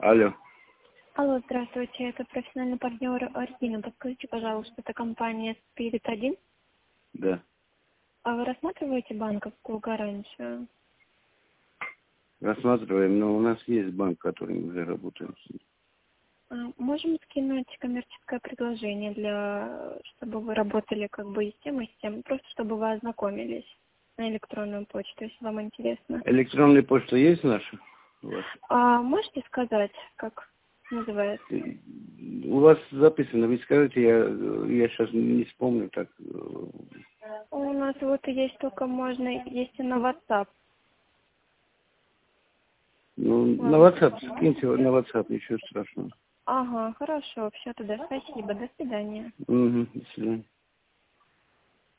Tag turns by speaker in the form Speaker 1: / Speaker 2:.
Speaker 1: Алло.
Speaker 2: Алло, здравствуйте, это профессиональный партнер Артина. Подскажите, пожалуйста, это компания Spirit 1?
Speaker 1: Да.
Speaker 2: А вы рассматриваете банковскую гарантию?
Speaker 1: Рассматриваем, но у нас есть банк, который мы уже работаем с ним.
Speaker 2: Можем скинуть коммерческое предложение, чтобы вы работали как бы и с тем, просто чтобы вы ознакомились на электронную почту, если вам интересно.
Speaker 1: Электронная почта есть наша? У вас?
Speaker 2: Можете сказать, как называется?
Speaker 1: У вас записано, вы скажите, я сейчас не вспомню так.
Speaker 2: У нас вот есть только есть и на WhatsApp.
Speaker 1: Ну, на WhatsApp, скиньте на WhatsApp, ничего страшного.
Speaker 2: Ага, хорошо, все тогда, спасибо, до свидания.
Speaker 1: Угу, до свидания.